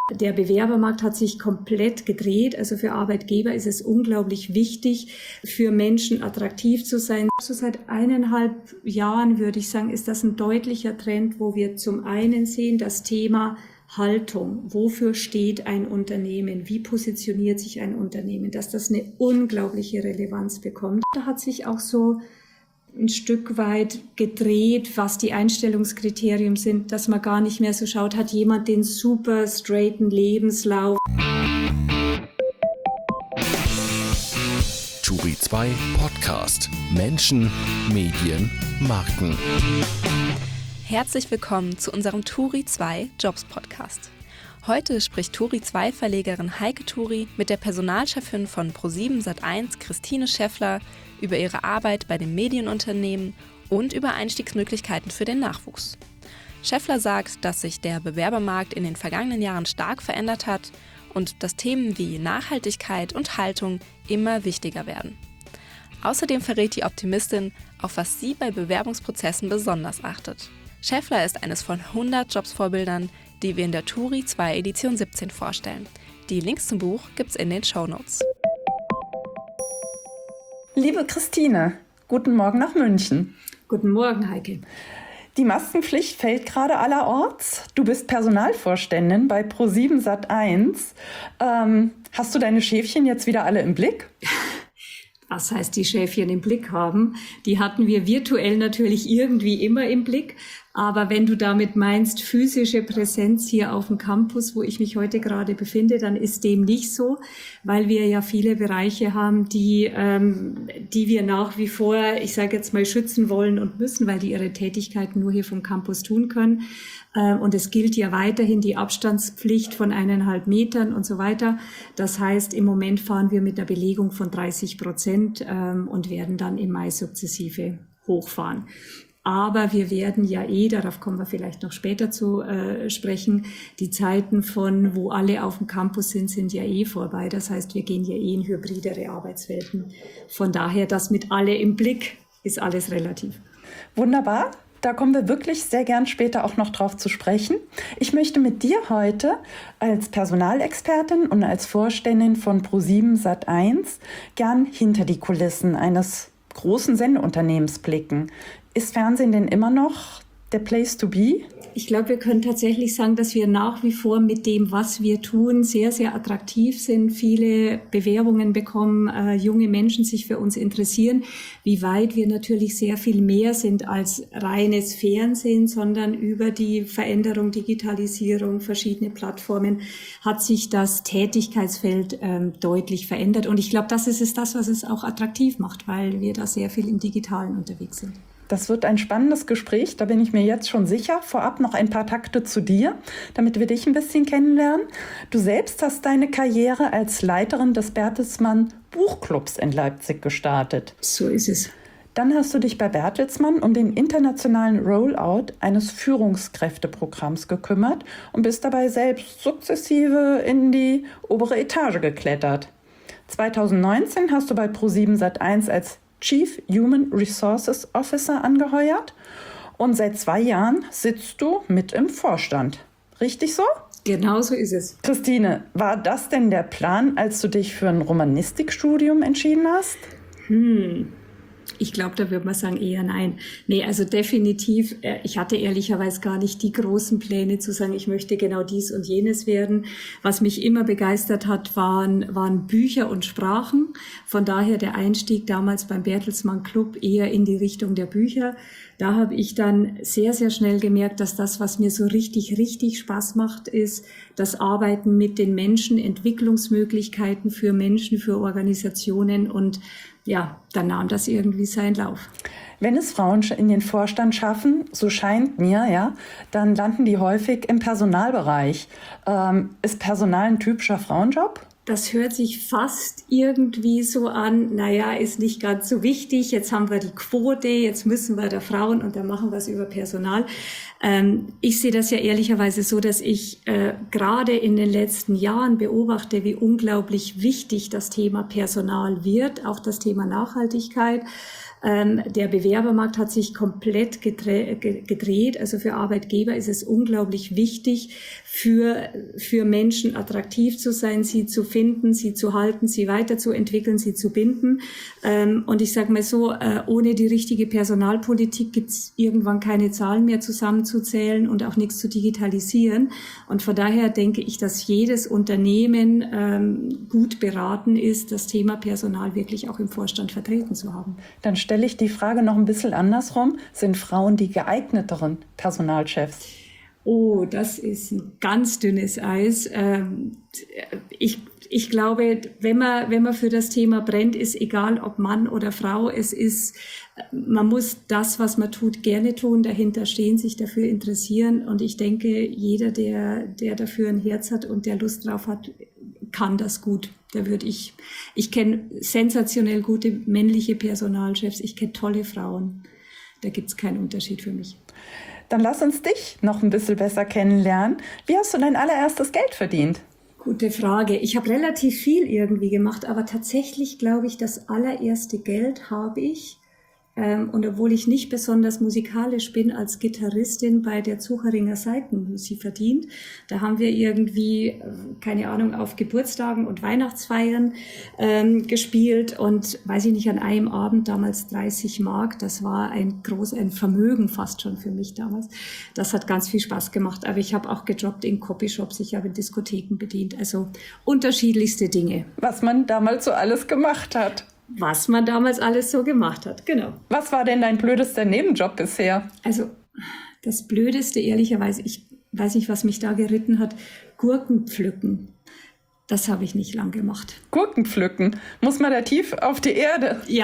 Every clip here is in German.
Der Bewerbermarkt hat sich komplett gedreht. Also für Arbeitgeber ist es unglaublich wichtig, für Menschen attraktiv zu sein. So seit 1,5 Jahren, würde ich sagen, ist das ein deutlicher Trend, wo wir zum einen sehen, das Thema Haltung. Wofür steht ein Unternehmen? Wie positioniert sich ein Unternehmen? Dass das eine unglaubliche Relevanz bekommt. Da hat sich auch so ein Stück weit gedreht, was die Einstellungskriterien sind, dass man gar nicht mehr so schaut, hat jemand den super straighten Lebenslauf. Turi 2 Podcast. Menschen, Medien, Marken. Herzlich willkommen zu unserem Turi 2 Jobs Podcast. Heute spricht Turi 2 Verlegerin Heike Turi mit der Personalchefin von ProSieben Sat.1 Christine Scheffler über ihre Arbeit bei dem Medienunternehmen und über Einstiegsmöglichkeiten für den Nachwuchs. Scheffler sagt, dass sich der Bewerbermarkt in den vergangenen Jahren stark verändert hat und dass Themen wie Nachhaltigkeit und Haltung immer wichtiger werden. Außerdem verrät die Optimistin, auf was sie bei Bewerbungsprozessen besonders achtet. Scheffler ist eines von 100 Jobs-Vorbildern, die wir in der Turi 2 Edition 17 vorstellen. Die Links zum Buch gibt's in den Shownotes. Liebe Christine, guten Morgen nach München. Guten Morgen, Heike. Die Maskenpflicht fällt gerade allerorts. Du bist Personalvorständin bei ProSieben Sat.1. Hast du deine Schäfchen jetzt wieder alle im Blick? Was heißt die Schäfchen im Blick haben? Die hatten wir virtuell natürlich irgendwie immer im Blick. Aber wenn du damit meinst, physische Präsenz hier auf dem Campus, wo ich mich heute gerade befinde, dann ist dem nicht so, weil wir ja viele Bereiche haben, die wir nach wie vor, ich sage jetzt mal, schützen wollen und müssen, weil die ihre Tätigkeiten nur hier vom Campus tun können. Und es gilt ja weiterhin die Abstandspflicht von 1,5 Metern und so weiter. Das heißt, im Moment fahren wir mit einer Belegung von 30% und werden dann im Mai sukzessive hochfahren. Aber wir werden ja darauf kommen wir vielleicht noch später zu sprechen, die Zeiten von, wo alle auf dem Campus sind ja vorbei. Das heißt, wir gehen ja in hybridere Arbeitswelten. Von daher, das mit alle im Blick ist alles relativ. Wunderbar. Da kommen wir wirklich sehr gern später auch noch drauf zu sprechen. Ich möchte mit dir heute als Personalexpertin und als Vorständin von ProSieben Sat.1 gern hinter die Kulissen eines großen Sendeunternehmens blicken. Ist Fernsehen denn immer noch der Place to be? Ich glaube, wir können tatsächlich sagen, dass wir nach wie vor mit dem, was wir tun, sehr, sehr attraktiv sind. Viele Bewerbungen bekommen, junge Menschen sich für uns interessieren. Wie weit wir natürlich sehr viel mehr sind als reines Fernsehen, sondern über die Veränderung, Digitalisierung, verschiedene Plattformen hat sich das Tätigkeitsfeld deutlich verändert. Und ich glaube, das ist es, was es auch attraktiv macht, weil wir da sehr viel im Digitalen unterwegs sind. Das wird ein spannendes Gespräch, da bin ich mir jetzt schon sicher. Vorab noch ein paar Takte zu dir, damit wir dich ein bisschen kennenlernen. Du selbst hast deine Karriere als Leiterin des Bertelsmann Buchclubs in Leipzig gestartet. So ist es. Dann hast du dich bei Bertelsmann um den internationalen Rollout eines Führungskräfteprogramms gekümmert und bist dabei selbst sukzessive in die obere Etage geklettert. 2019 hast du bei ProSieben Sat.1 als Chief Human Resources Officer angeheuert und seit 2 Jahren sitzt du mit im Vorstand. Richtig so? Genau so ist es. Christine, war das denn der Plan, als du dich für ein Romanistikstudium entschieden hast? Ich glaube, da würde man sagen eher nein. Nee, also definitiv, ich hatte ehrlicherweise gar nicht die großen Pläne zu sagen, ich möchte genau dies und jenes werden. Was mich immer begeistert hat, waren Bücher und Sprachen. Von daher der Einstieg damals beim Bertelsmann Club eher in die Richtung der Bücher. Da habe ich dann sehr, sehr schnell gemerkt, dass das, was mir so richtig, richtig Spaß macht, ist das Arbeiten mit den Menschen, Entwicklungsmöglichkeiten für Menschen, für Organisationen und ja, dann nahm das irgendwie seinen Lauf. Wenn es Frauen in den Vorstand schaffen, so scheint mir, ja, dann landen die häufig im Personalbereich. Ist Personal ein typischer Frauenjob? Das hört sich fast irgendwie so an, naja, ist nicht ganz so wichtig, jetzt haben wir die Quote, jetzt müssen wir da Frauen und dann machen wir es über Personal. Ich sehe das ja ehrlicherweise so, dass ich gerade in den letzten Jahren beobachte, wie unglaublich wichtig das Thema Personal wird, auch das Thema Nachhaltigkeit. Der Bewerbermarkt hat sich komplett gedreht. Also für Arbeitgeber ist es unglaublich wichtig, für Menschen attraktiv zu sein, sie zu finden, sie zu halten, sie weiterzuentwickeln, sie zu binden. Und ich sage mal so, ohne die richtige Personalpolitik gibt es irgendwann keine Zahlen mehr zusammenzuzählen und auch nichts zu digitalisieren. Und von daher denke ich, dass jedes Unternehmen gut beraten ist, das Thema Personal wirklich auch im Vorstand vertreten zu haben. Dann stelle ich die Frage noch ein bisschen andersrum. Sind Frauen die geeigneteren Personalchefs? Oh, das ist ein ganz dünnes Eis. Ich glaube, wenn man für das Thema brennt, ist egal, ob Mann oder Frau, man muss das, was man tut, gerne tun, dahinter stehen, sich dafür interessieren. Und ich denke, jeder, der dafür ein Herz hat und der Lust drauf hat, kann das gut. Ich kenne sensationell gute männliche Personalchefs, ich kenne tolle Frauen. Da gibt's keinen Unterschied für mich. Dann lass uns dich noch ein bisschen besser kennenlernen. Wie hast du dein allererstes Geld verdient? Gute Frage. Ich habe relativ viel irgendwie gemacht, aber tatsächlich glaube ich, das allererste Geld habe ich, und obwohl ich nicht besonders musikalisch bin, als Gitarristin bei der Zucheringer Saitenmusik verdient. Da haben wir irgendwie, keine Ahnung, auf Geburtstagen und Weihnachtsfeiern gespielt und, weiß ich nicht, an einem Abend damals 30 Mark. Das war ein Vermögen fast schon für mich damals. Das hat ganz viel Spaß gemacht. Aber ich habe auch gejobbt in Copyshops, ich habe in Diskotheken bedient. Also unterschiedlichste Dinge. Was man damals so alles gemacht hat. Was man damals alles so gemacht hat, genau. Was war denn dein blödester Nebenjob bisher? Also das Blödeste, ehrlicherweise, ich weiß nicht, was mich da geritten hat, Gurken pflücken. Das habe ich nicht lang gemacht. Gurken pflücken? Muss man da tief auf die Erde? Ja.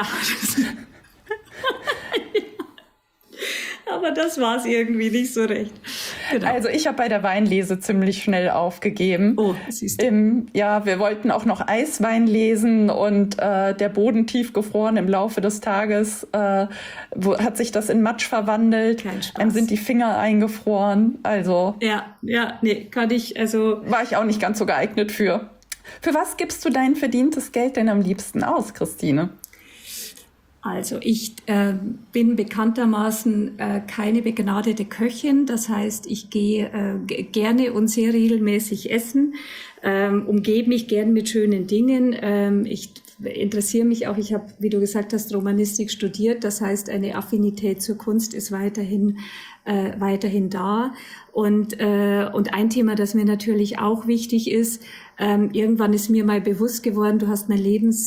Aber das war es irgendwie nicht so recht. Genau. Also ich habe bei der Weinlese ziemlich schnell aufgegeben. Oh, siehst du. Wir wollten auch noch Eiswein lesen und der Boden tiefgefroren im Laufe des Tages. Hat sich das in Matsch verwandelt. Kein Spaß. Dann sind die Finger eingefroren. Also war ich auch nicht ganz so geeignet für. Für was gibst du dein verdientes Geld denn am liebsten aus, Christine? Also ich bin bekanntermaßen keine begnadete Köchin. Das heißt, ich gehe gerne und sehr regelmäßig essen, umgebe mich gern mit schönen Dingen. Ich interessiere mich auch, ich habe, wie du gesagt hast, Romanistik studiert. Das heißt, eine Affinität zur Kunst ist weiterhin da. Und ein Thema, das mir natürlich auch wichtig ist, irgendwann ist mir mal bewusst geworden, du hast mein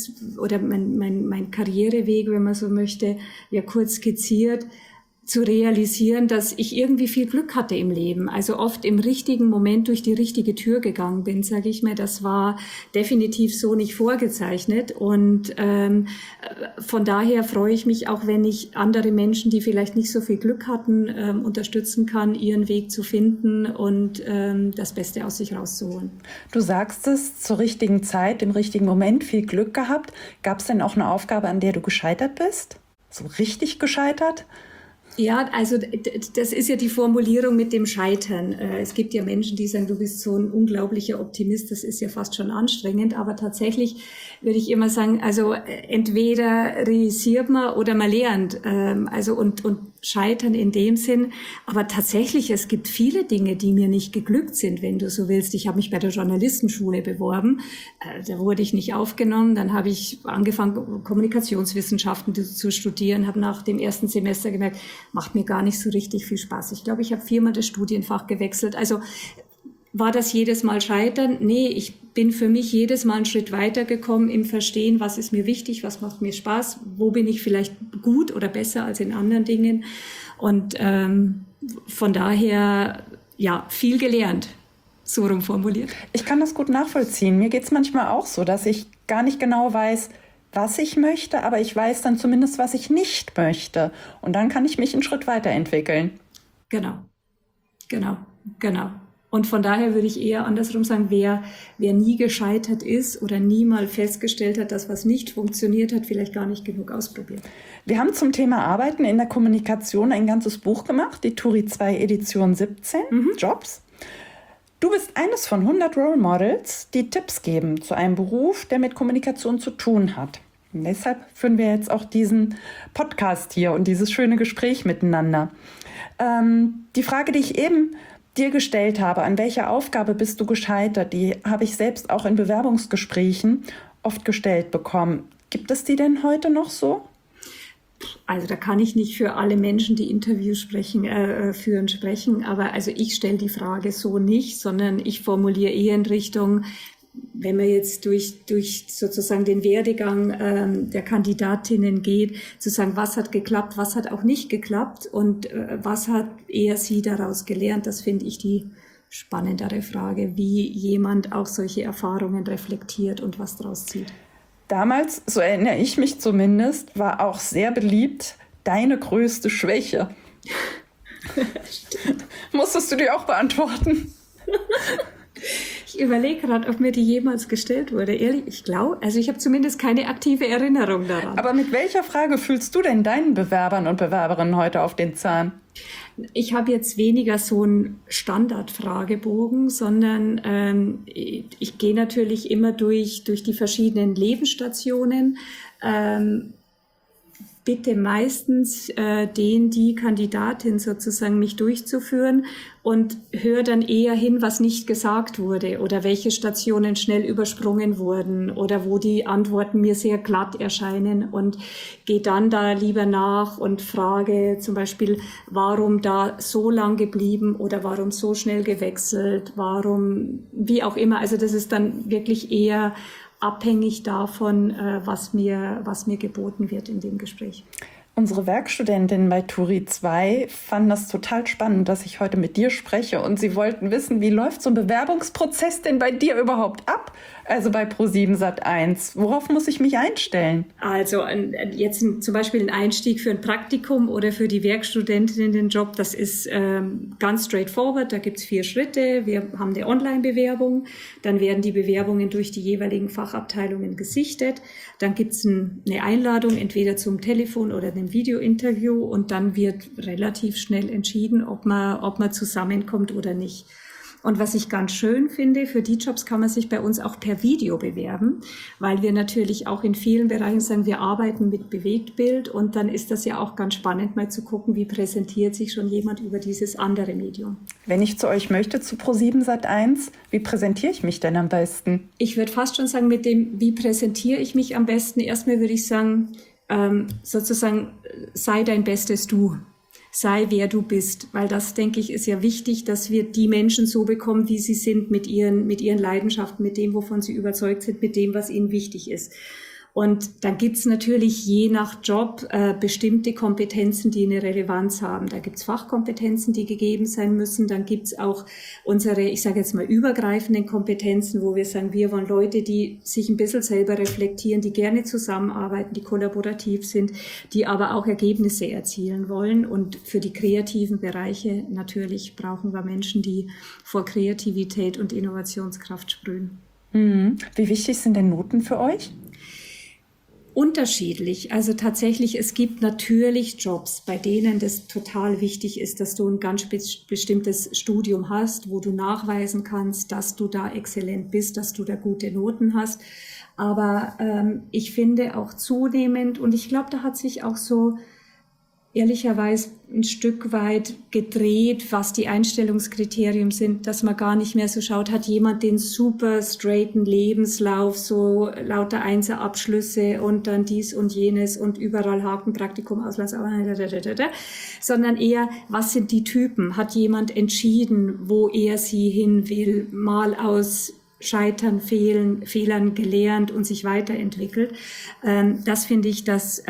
Karriereweg, wenn man so möchte, ja kurz skizziert, zu realisieren, dass ich irgendwie viel Glück hatte im Leben. Also oft im richtigen Moment durch die richtige Tür gegangen bin, sage ich mir. Das war definitiv so nicht vorgezeichnet. Und von daher freue ich mich auch, wenn ich andere Menschen, die vielleicht nicht so viel Glück hatten, unterstützen kann, ihren Weg zu finden und das Beste aus sich rauszuholen. Du sagst es, zur richtigen Zeit, im richtigen Moment, viel Glück gehabt. Gab es denn auch eine Aufgabe, an der du gescheitert bist? So richtig gescheitert? Ja, also das ist ja die Formulierung mit dem Scheitern. Es gibt ja Menschen, die sagen, du bist so ein unglaublicher Optimist, das ist ja fast schon anstrengend, aber tatsächlich würde ich immer sagen, also entweder realisiert man oder man lernt, also und scheitern in dem Sinn, aber tatsächlich, es gibt viele Dinge, die mir nicht geglückt sind, wenn du so willst. Ich habe mich bei der Journalistenschule beworben, da wurde ich nicht aufgenommen, dann habe ich angefangen, Kommunikationswissenschaften zu studieren, habe nach dem ersten Semester gemerkt, macht mir gar nicht so richtig viel Spaß. Ich glaube, ich habe 4-mal das Studienfach gewechselt. Also war das jedes Mal Scheitern? Nee, ich bin für mich jedes Mal einen Schritt weitergekommen im Verstehen, was ist mir wichtig, was macht mir Spaß, wo bin ich vielleicht gut oder besser als in anderen Dingen. Und von daher, ja, viel gelernt, so rum formuliert. Ich kann das gut nachvollziehen. Mir geht es manchmal auch so, dass ich gar nicht genau weiß, was ich möchte, aber ich weiß dann zumindest, was ich nicht möchte. Und dann kann ich mich einen Schritt weiterentwickeln. Genau. Und von daher würde ich eher andersrum sagen, wer nie gescheitert ist oder nie mal festgestellt hat, dass was nicht funktioniert hat, vielleicht gar nicht genug ausprobiert. Wir haben zum Thema Arbeiten in der Kommunikation ein ganzes Buch gemacht, die Turi 2 Edition 17, Jobs. Du bist eines von 100 Role Models, die Tipps geben zu einem Beruf, der mit Kommunikation zu tun hat. Und deshalb führen wir jetzt auch diesen Podcast hier und dieses schöne Gespräch miteinander. Die Frage, die ich eben dir gestellt habe, an welcher Aufgabe bist du gescheitert, die habe ich selbst auch in Bewerbungsgesprächen oft gestellt bekommen. Gibt es die denn heute noch so? Also da kann ich nicht für alle Menschen, die Interviews führen, sprechen, aber also ich stelle die Frage so nicht, sondern ich formuliere eher in Richtung, wenn man jetzt durch sozusagen den Werdegang der Kandidatinnen geht, zu sagen, was hat geklappt, was hat auch nicht geklappt und was hat er sie daraus gelernt, das finde ich die spannendere Frage, wie jemand auch solche Erfahrungen reflektiert und was daraus zieht. Damals, so erinnere ich mich zumindest, war auch sehr beliebt deine größte Schwäche. Musstest du dir auch beantworten? Ich überlege gerade, ob mir die jemals gestellt wurde. Ehrlich, ich glaube, also ich habe zumindest keine aktive Erinnerung daran. Aber mit welcher Frage fühlst du denn deinen Bewerbern und Bewerberinnen heute auf den Zahn? Ich habe jetzt weniger so einen Standardfragebogen, sondern ich gehe natürlich immer durch die verschiedenen Lebensstationen. Bitte meistens die Kandidatin sozusagen mich durchzuführen und höre dann eher hin, was nicht gesagt wurde oder welche Stationen schnell übersprungen wurden oder wo die Antworten mir sehr glatt erscheinen und gehe dann da lieber nach und frage zum Beispiel, warum da so lang geblieben oder warum so schnell gewechselt, warum, wie auch immer. Also das ist dann wirklich eher abhängig davon, was mir geboten wird in dem Gespräch. Unsere Werkstudentinnen bei Turi 2 fanden das total spannend, dass ich heute mit dir spreche und sie wollten wissen, wie läuft so ein Bewerbungsprozess denn bei dir überhaupt ab? Also bei Pro7 Sat.1. Worauf muss ich mich einstellen? Also jetzt zum Beispiel ein Einstieg für ein Praktikum oder für die Werkstudentin in den Job, das ist ganz straightforward. Da gibt's 4 Schritte. Wir haben eine Online-Bewerbung. Dann werden die Bewerbungen durch die jeweiligen Fachabteilungen gesichtet. Dann gibt's eine Einladung, entweder zum Telefon oder einem Videointerview. Und dann wird relativ schnell entschieden, ob man zusammenkommt oder nicht. Und was ich ganz schön finde, für die Jobs kann man sich bei uns auch per Video bewerben, weil wir natürlich auch in vielen Bereichen sagen, wir arbeiten mit Bewegtbild und dann ist das ja auch ganz spannend, mal zu gucken, wie präsentiert sich schon jemand über dieses andere Medium. Wenn ich zu euch möchte, zu Pro7 Sat.1, wie präsentiere ich mich denn am besten? Ich würde fast schon sagen, mit dem, wie präsentiere ich mich am besten, erstmal würde ich sagen, sozusagen, sei dein bestes Du. Sei, wer du bist, weil das, denke ich, ist ja wichtig, dass wir die Menschen so bekommen, wie sie sind, mit ihren Leidenschaften, mit dem, wovon sie überzeugt sind, mit dem, was ihnen wichtig ist. Und dann gibt's natürlich je nach Job bestimmte Kompetenzen, die eine Relevanz haben. Da gibt's Fachkompetenzen, die gegeben sein müssen. Dann gibt's auch unsere, ich sage jetzt mal, übergreifenden Kompetenzen, wo wir sagen, wir wollen Leute, die sich ein bisschen selber reflektieren, die gerne zusammenarbeiten, die kollaborativ sind, die aber auch Ergebnisse erzielen wollen. Und für die kreativen Bereiche natürlich brauchen wir Menschen, die vor Kreativität und Innovationskraft sprühen. Wie wichtig sind denn Noten für euch? Unterschiedlich. Also tatsächlich, es gibt natürlich Jobs, bei denen das total wichtig ist, dass du ein ganz bestimmtes Studium hast, wo du nachweisen kannst, dass du da exzellent bist, dass du da gute Noten hast. Aber ich finde auch zunehmend, und ich glaube, da hat sich auch so ehrlicherweise ein Stück weit gedreht, was die Einstellungskriterien sind, dass man gar nicht mehr so schaut, hat jemand den super straighten Lebenslauf, so lauter Einser-Abschlüsse und dann dies und jenes und überall Haken, Praktikum, Auslandsarbeit, sondern eher, was sind die Typen? Hat jemand entschieden, wo er sie hin will, mal aus Scheitern, Fehlern gelernt und sich weiterentwickelt? Das finde ich, das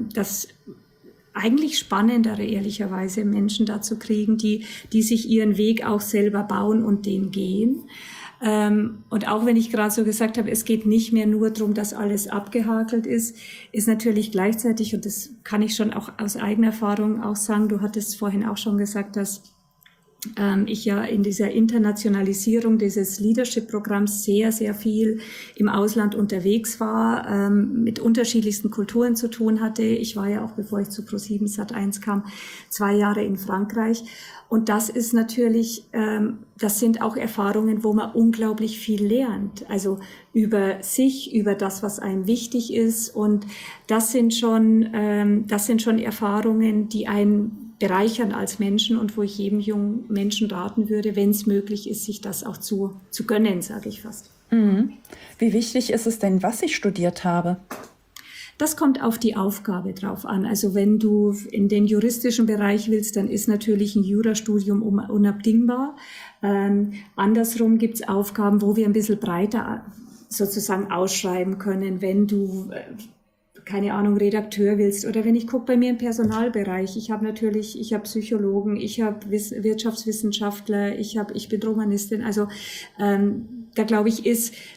eigentlich spannendere, ehrlicherweise, Menschen dazu kriegen, die sich ihren Weg auch selber bauen und den gehen. Und auch wenn ich gerade so gesagt habe, es geht nicht mehr nur darum, dass alles abgehakelt ist natürlich gleichzeitig, und das kann ich schon auch aus eigener Erfahrung auch sagen, du hattest vorhin auch schon gesagt, dass ich ja in dieser Internationalisierung dieses Leadership-Programms sehr, sehr viel im Ausland unterwegs war, mit unterschiedlichsten Kulturen zu tun hatte. Ich war ja auch, bevor ich zu ProSieben Sat.1 kam, 2 Jahre in Frankreich. Und das ist natürlich, das sind auch Erfahrungen, wo man unglaublich viel lernt. Also über sich, über das, was einem wichtig ist. Und das sind schon Erfahrungen, die einen bereichern als Menschen und wo ich jedem jungen Menschen raten würde, wenn es möglich ist, sich das auch zu gönnen, sage ich fast. Mhm. Wie wichtig ist es denn, was ich studiert habe? Das kommt auf die Aufgabe drauf an. Also wenn du in den juristischen Bereich willst, dann ist natürlich ein Jurastudium unabdingbar. Andersrum gibt's Aufgaben, wo wir ein bisschen breiter sozusagen ausschreiben können, wenn du keine Ahnung, Redakteur willst. Oder wenn ich gucke bei mir im Personalbereich, ich habe Psychologen, ich habe Wirtschaftswissenschaftler, ich bin Romanistin. Also da glaube ich,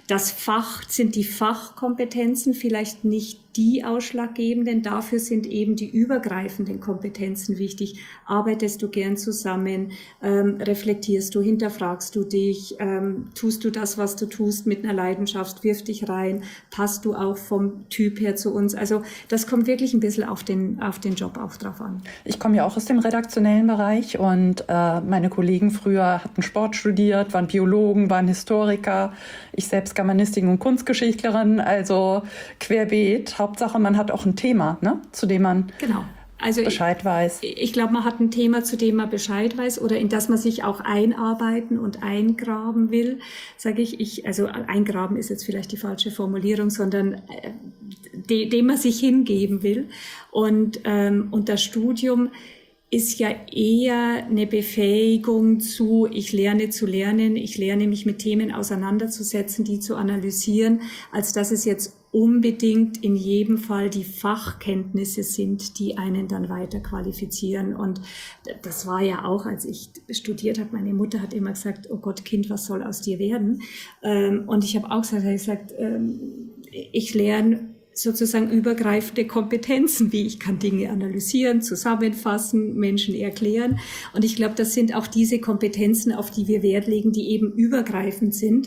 sind die Fachkompetenzen vielleicht nicht die ausschlaggebenden, dafür sind eben die übergreifenden Kompetenzen wichtig. Arbeitest du gern zusammen, reflektierst du, hinterfragst du dich, tust du das, was du tust, mit einer Leidenschaft, wirf dich rein, passt du auch vom Typ her zu uns. Also das kommt wirklich ein bisschen auf den Job auch drauf an. Ich komme ja auch aus dem redaktionellen Bereich und meine Kollegen früher hatten Sport studiert, waren Biologen, waren Historiker, ich selbst Germanistin und Kunstgeschichtlerin, also querbeet. Hauptsache, man hat auch ein Thema, ne, zu dem man Bescheid weiß. Ich glaube, man hat ein Thema, zu dem man Bescheid weiß oder in das man sich auch einarbeiten und eingraben will, sage ich. Also eingraben ist jetzt vielleicht die falsche Formulierung, sondern dem man sich hingeben will. Und das Studium ist ja eher eine Befähigung ich lerne zu lernen, ich lerne mich mit Themen auseinanderzusetzen, die zu analysieren, als dass es jetzt unbedingt in jedem Fall die Fachkenntnisse sind, die einen dann weiter qualifizieren. Und das war ja auch, als ich studiert habe, meine Mutter hat immer gesagt, oh Gott, Kind, was soll aus dir werden? Und ich habe auch gesagt, ich lerne sozusagen übergreifende Kompetenzen, wie ich kann Dinge analysieren, zusammenfassen, Menschen erklären. Und ich glaube, das sind auch diese Kompetenzen, auf die wir Wert legen, die eben übergreifend sind,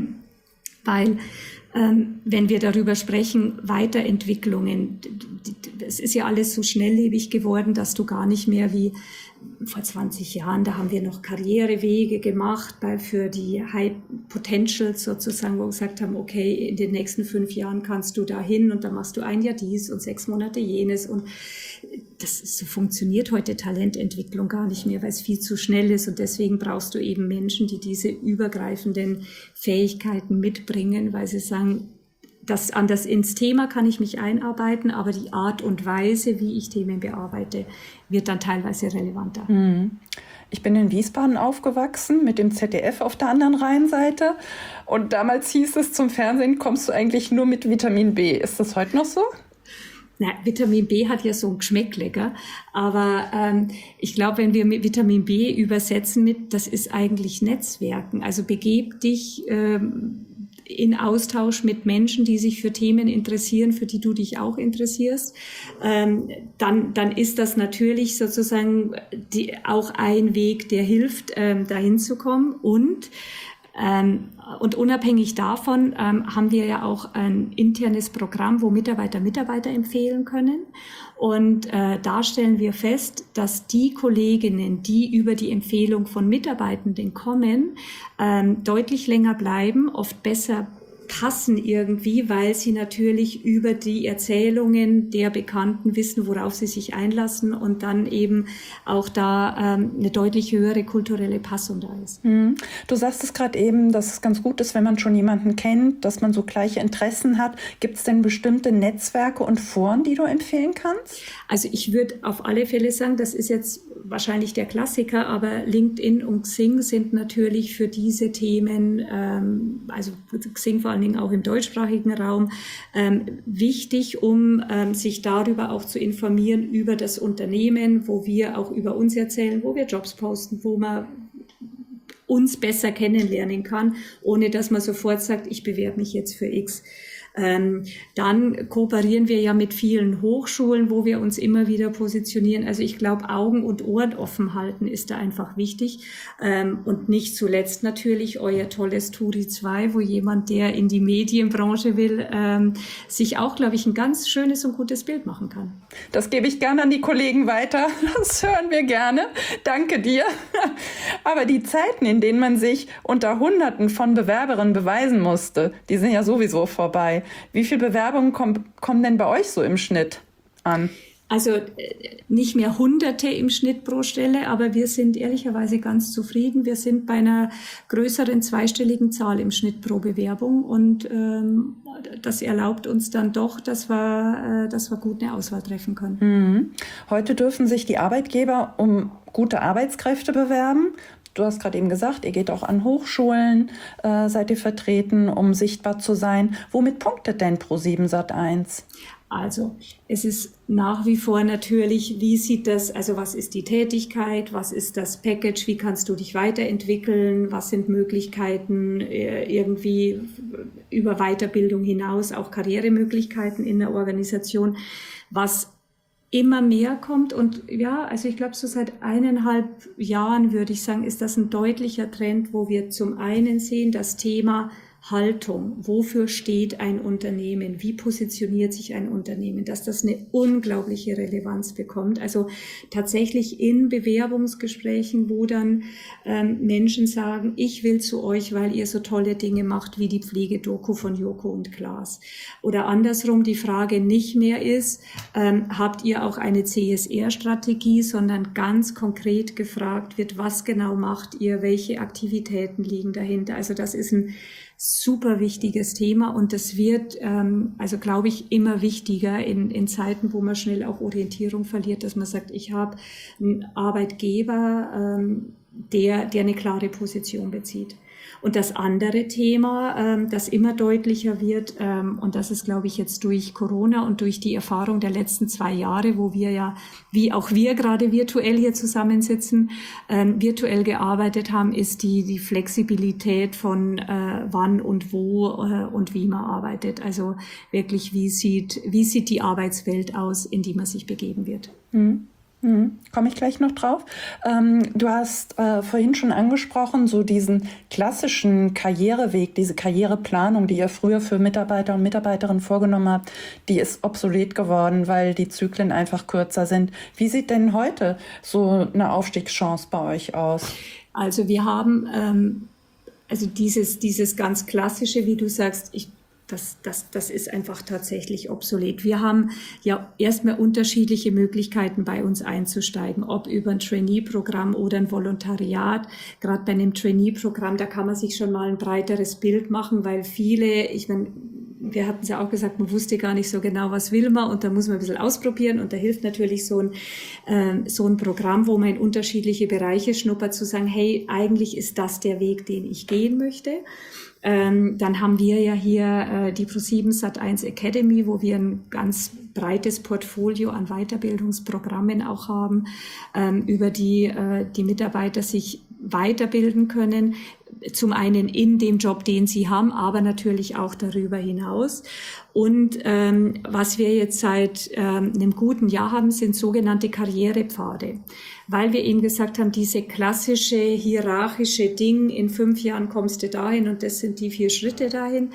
weil wenn wir darüber sprechen, Weiterentwicklungen, es ist ja alles so schnelllebig geworden, dass du gar nicht mehr wie vor 20 Jahren, da haben wir noch Karrierewege gemacht für die High Potentials sozusagen, wo wir gesagt haben, okay, in den nächsten 5 Jahren kannst du da hin und dann machst du 1 Jahr dies und 6 Monate jenes und so funktioniert heute Talententwicklung gar nicht mehr, weil es viel zu schnell ist und deswegen brauchst du eben Menschen, die diese übergreifenden Fähigkeiten mitbringen, weil sie sagen, ins Thema kann ich mich einarbeiten, aber die Art und Weise, wie ich Themen bearbeite, wird dann teilweise relevanter. Ich bin in Wiesbaden aufgewachsen, mit dem ZDF auf der anderen Rheinseite. Und damals hieß es, zum Fernsehen kommst du eigentlich nur mit Vitamin B. Ist das heute noch so? Na, Vitamin B hat ja so ein Geschmäckle, gell? Aber ich glaube, wenn wir mit Vitamin B übersetzen das ist eigentlich Netzwerken. Also begeb dich in Austausch mit Menschen, die sich für Themen interessieren, für die du dich auch interessierst, dann ist das natürlich sozusagen auch ein Weg, der hilft, dahin zu kommen. Und unabhängig davon haben wir ja auch ein internes Programm, wo Mitarbeiter empfehlen können. Und da stellen wir fest, dass die Kolleginnen, die über die Empfehlung von Mitarbeitenden kommen, deutlich länger bleiben, oft besser passen irgendwie, weil sie natürlich über die Erzählungen der Bekannten wissen, worauf sie sich einlassen und dann eben auch da eine deutlich höhere kulturelle Passung da ist. Du sagst es gerade eben, dass es ganz gut ist, wenn man schon jemanden kennt, dass man so gleiche Interessen hat. Gibt es denn bestimmte Netzwerke und Foren, die du empfehlen kannst? Also ich würde auf alle Fälle sagen, das ist jetzt wahrscheinlich der Klassiker, aber LinkedIn und Xing sind natürlich für diese Themen, also Xing vor allen Dingen auch im deutschsprachigen Raum, wichtig, um sich darüber auch zu informieren, über das Unternehmen, wo wir auch über uns erzählen, wo wir Jobs posten, wo man uns besser kennenlernen kann, ohne dass man sofort sagt, ich bewerbe mich jetzt für X. Dann kooperieren wir ja mit vielen Hochschulen, wo wir uns immer wieder positionieren. Also ich glaube, Augen und Ohren offen halten ist da einfach wichtig. Und nicht zuletzt natürlich euer tolles Turi 2, wo jemand, der in die Medienbranche will, sich auch, glaube ich, ein ganz schönes und gutes Bild machen kann. Das gebe ich gerne an die Kollegen weiter. Das hören wir gerne. Danke dir. Aber die Zeiten, in denen man sich unter Hunderten von Bewerberinnen beweisen musste, die sind ja sowieso vorbei. Wie viele Bewerbungen kommen denn bei euch so im Schnitt an? Also nicht mehr Hunderte im Schnitt pro Stelle, aber wir sind ehrlicherweise ganz zufrieden. Wir sind bei einer größeren zweistelligen Zahl im Schnitt pro Bewerbung und das erlaubt uns dann doch, dass wir gut eine Auswahl treffen können. Mhm. Heute dürfen sich die Arbeitgeber um gute Arbeitskräfte bewerben. Du hast gerade eben gesagt, ihr geht auch an Hochschulen, seid ihr vertreten, um sichtbar zu sein. Womit punktet denn ProSieben Sat.1? Also es ist nach wie vor natürlich, wie sieht das, also was ist die Tätigkeit, was ist das Package, wie kannst du dich weiterentwickeln, was sind Möglichkeiten irgendwie über Weiterbildung hinaus, auch Karrieremöglichkeiten in der Organisation, was immer mehr kommt. Und ja, also ich glaube, so seit 1,5 Jahren würde ich sagen, ist das ein deutlicher Trend, wo wir zum einen sehen, das Thema Haltung, wofür steht ein Unternehmen, wie positioniert sich ein Unternehmen, dass das eine unglaubliche Relevanz bekommt. Also tatsächlich in Bewerbungsgesprächen, wo dann Menschen sagen, ich will zu euch, weil ihr so tolle Dinge macht wie die Pflegedoku von Joko und Klaas. Oder andersrum die Frage nicht mehr ist, habt ihr auch eine CSR-Strategie, sondern ganz konkret gefragt wird, was genau macht ihr, welche Aktivitäten liegen dahinter. Also das ist ein super wichtiges Thema und das wird, also glaube ich, immer wichtiger in Zeiten, wo man schnell auch Orientierung verliert, dass man sagt, ich habe einen Arbeitgeber, der eine klare Position bezieht. Und das andere Thema, das immer deutlicher wird, und das ist, glaube ich, jetzt durch Corona und durch die Erfahrung der letzten 2 Jahre, wo wir ja, wie auch wir gerade virtuell hier zusammensitzen, virtuell gearbeitet haben, ist die Flexibilität von wann und wo und wie man arbeitet. Also wirklich, wie sieht die Arbeitswelt aus, in die man sich begeben wird. Komme ich gleich noch drauf. Du hast vorhin schon angesprochen, so diesen klassischen Karriereweg, diese Karriereplanung, die ihr früher für Mitarbeiter und Mitarbeiterinnen vorgenommen habt, die ist obsolet geworden, weil die Zyklen einfach kürzer sind. Wie sieht denn heute so eine Aufstiegschance bei euch aus? Also wir haben also dieses ganz klassische, wie du sagst, das ist einfach tatsächlich obsolet. Wir haben ja erstmal unterschiedliche Möglichkeiten, bei uns einzusteigen, ob über ein Trainee-Programm oder ein Volontariat. Gerade bei einem Trainee-Programm, da kann man sich schon mal ein breiteres Bild machen, weil viele, ich meine, wir hatten es ja auch gesagt, man wusste gar nicht so genau, was will man und da muss man ein bisschen ausprobieren und da hilft natürlich so ein Programm, wo man in unterschiedliche Bereiche schnuppert, zu sagen, hey, eigentlich ist das der Weg, den ich gehen möchte. Dann haben wir ja hier die ProSieben Sat.1 Academy, wo wir ein ganz breites Portfolio an Weiterbildungsprogrammen auch haben, über die Mitarbeiter sich weiterbilden können. Zum einen in dem Job, den sie haben, aber natürlich auch darüber hinaus. Und was wir jetzt seit einem guten Jahr haben, sind sogenannte Karrierepfade. Weil wir eben gesagt haben, diese klassische hierarchische Ding, in 5 Jahren kommst du dahin und das sind die 4 Schritte dahin,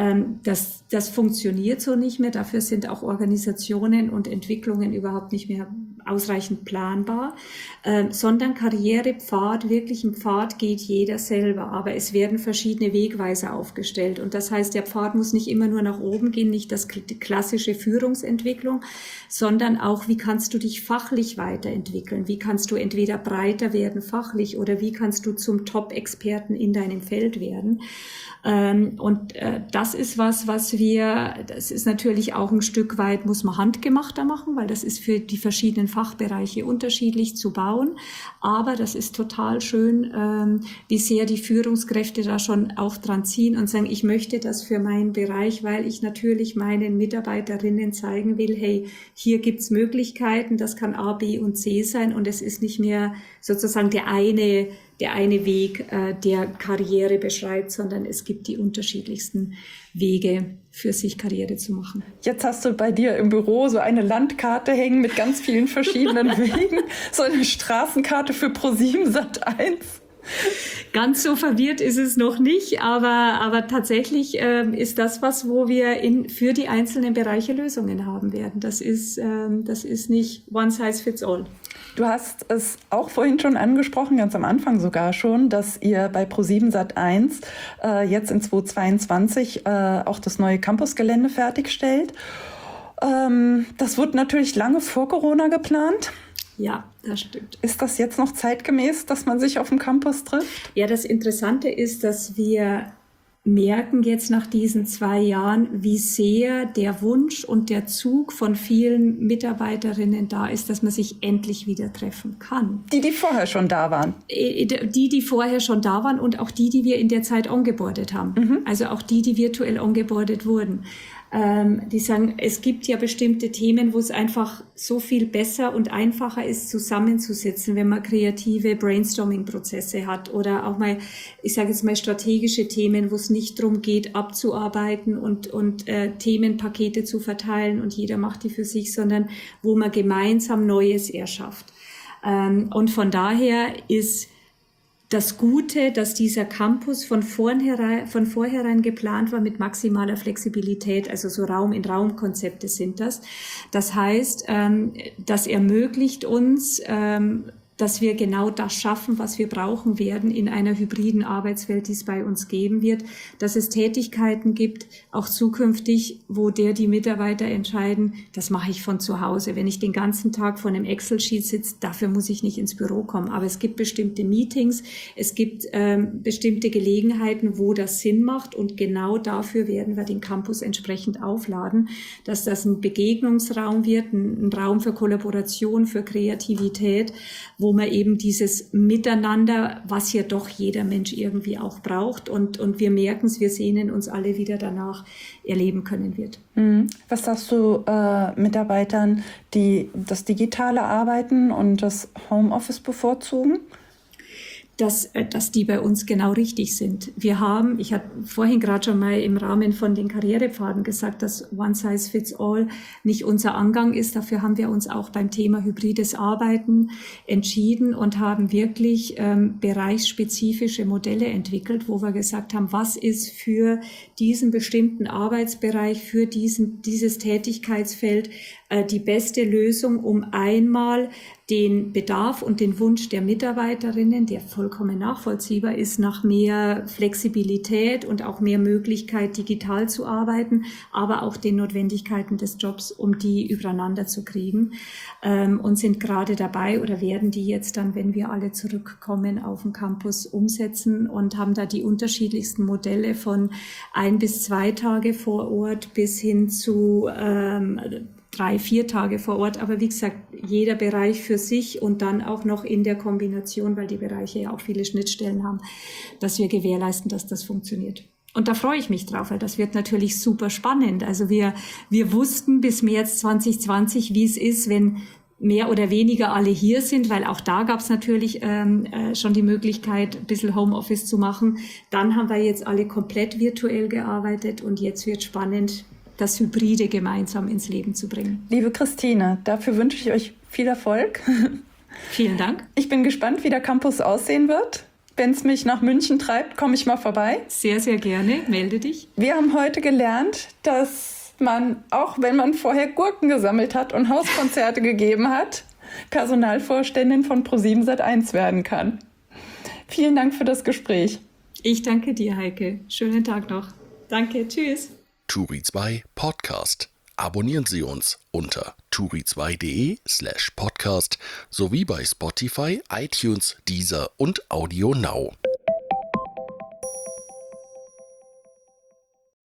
das funktioniert so nicht mehr. Dafür sind auch Organisationen und Entwicklungen überhaupt nicht mehr ausreichend planbar, sondern Karrierepfad, wirklich ein Pfad geht jeder selber, aber es werden verschiedene Wegweiser aufgestellt und das heißt, der Pfad muss nicht immer nur nach oben gehen, nicht das klassische Führungsentwicklung, sondern auch, wie kannst du dich fachlich weiterentwickeln, wie kannst du entweder breiter werden fachlich oder wie kannst du zum Top-Experten in deinem Feld werden. Und das ist das ist natürlich auch ein Stück weit, muss man handgemachter machen, weil das ist für die verschiedenen Fachbereiche unterschiedlich zu bauen. Aber das ist total schön, wie sehr die Führungskräfte da schon auch dran ziehen und sagen, ich möchte das für meinen Bereich, weil ich natürlich meinen Mitarbeiterinnen zeigen will, hey, hier gibt's Möglichkeiten, das kann A, B und C sein und es ist nicht mehr sozusagen der der eine Weg, der Karriere beschreibt, sondern es gibt die unterschiedlichsten Wege, für sich Karriere zu machen. Jetzt hast du bei dir im Büro so eine Landkarte hängen mit ganz vielen verschiedenen Wegen, so eine Straßenkarte für ProSieben Sat.1. Ganz so verwirrt ist es noch nicht, aber tatsächlich ist das was, wo wir für die einzelnen Bereiche Lösungen haben werden. Das ist nicht one size fits all. Du hast es auch vorhin schon angesprochen, ganz am Anfang sogar schon, dass ihr bei ProSieben Sat.1 jetzt in 2022 auch das neue Campusgelände fertigstellt. Das wurde natürlich lange vor Corona geplant. Ja, das stimmt. Ist das jetzt noch zeitgemäß, dass man sich auf dem Campus trifft? Ja, das Interessante ist, dass wir merken jetzt nach diesen 2 Jahren, wie sehr der Wunsch und der Zug von vielen Mitarbeiterinnen da ist, dass man sich endlich wieder treffen kann. Die vorher schon da waren? Die vorher schon da waren und auch die wir in der Zeit ongeboardet haben. Mhm. Also auch die virtuell ongeboardet wurden. Die sagen, es gibt ja bestimmte Themen, wo es einfach so viel besser und einfacher ist, zusammenzusitzen, wenn man kreative Brainstorming-Prozesse hat oder auch mal, ich sage jetzt mal, strategische Themen, wo es nicht darum geht, abzuarbeiten und Themenpakete zu verteilen und jeder macht die für sich, sondern wo man gemeinsam Neues erschafft. Und von daher ist das Gute, dass dieser Campus von vornherein geplant war mit maximaler Flexibilität, also so Raum-in-Raum-Konzepte sind das. Das heißt, das ermöglicht uns, dass wir genau das schaffen, was wir brauchen werden in einer hybriden Arbeitswelt, die es bei uns geben wird, dass es Tätigkeiten gibt, auch zukünftig, wo die Mitarbeiter entscheiden, das mache ich von zu Hause. Wenn ich den ganzen Tag vor einem Excel-Sheet sitze, dafür muss ich nicht ins Büro kommen. Aber es gibt bestimmte Meetings, es gibt bestimmte Gelegenheiten, wo das Sinn macht und genau dafür werden wir den Campus entsprechend aufladen, dass das ein Begegnungsraum wird, ein Raum für Kollaboration, für Kreativität, wo man eben dieses Miteinander, was ja doch jeder Mensch irgendwie auch braucht und wir merken es, wir sehnen uns alle wieder danach, erleben können wird. Was sagst du Mitarbeitern, die das digitale Arbeiten und das Homeoffice bevorzugen? Dass die bei uns genau richtig sind. Ich hatte vorhin gerade schon mal im Rahmen von den Karrierepfaden gesagt, dass One Size Fits All nicht unser Angang ist. Dafür haben wir uns auch beim Thema hybrides Arbeiten entschieden und haben wirklich bereichsspezifische Modelle entwickelt, wo wir gesagt haben, was ist für diesen bestimmten Arbeitsbereich, für dieses Tätigkeitsfeld die beste Lösung, um einmal den Bedarf und den Wunsch der Mitarbeiterinnen, der vollkommen nachvollziehbar ist, nach mehr Flexibilität und auch mehr Möglichkeit, digital zu arbeiten, aber auch den Notwendigkeiten des Jobs, um die übereinander zu kriegen. Und sind gerade dabei oder werden die jetzt dann, wenn wir alle zurückkommen, auf dem Campus umsetzen und haben da die unterschiedlichsten Modelle von 1 bis 2 Tage vor Ort bis hin zu 3-4 Tage vor Ort, aber wie gesagt, jeder Bereich für sich und dann auch noch in der Kombination, weil die Bereiche ja auch viele Schnittstellen haben, dass wir gewährleisten, dass das funktioniert. Und da freue ich mich drauf, weil das wird natürlich super spannend. Also wir wussten bis März 2020, wie es ist, wenn mehr oder weniger alle hier sind, weil auch da gab es natürlich schon die Möglichkeit, ein bisschen Homeoffice zu machen. Dann haben wir jetzt alle komplett virtuell gearbeitet und jetzt wird spannend, das Hybride gemeinsam ins Leben zu bringen. Liebe Christine, dafür wünsche ich euch viel Erfolg. Vielen Dank. Ich bin gespannt, wie der Campus aussehen wird. Wenn es mich nach München treibt, komme ich mal vorbei. Sehr, sehr gerne. Melde dich. Wir haben heute gelernt, dass man, auch wenn man vorher Gurken gesammelt hat und Hauskonzerte gegeben hat, Personalvorständin von ProSieben Sat.1 werden kann. Vielen Dank für das Gespräch. Ich danke dir, Heike. Schönen Tag noch. Danke, tschüss. Turi 2 Podcast. Abonnieren Sie uns unter turi2.de/podcast sowie bei Spotify, iTunes, Deezer und Audio Now.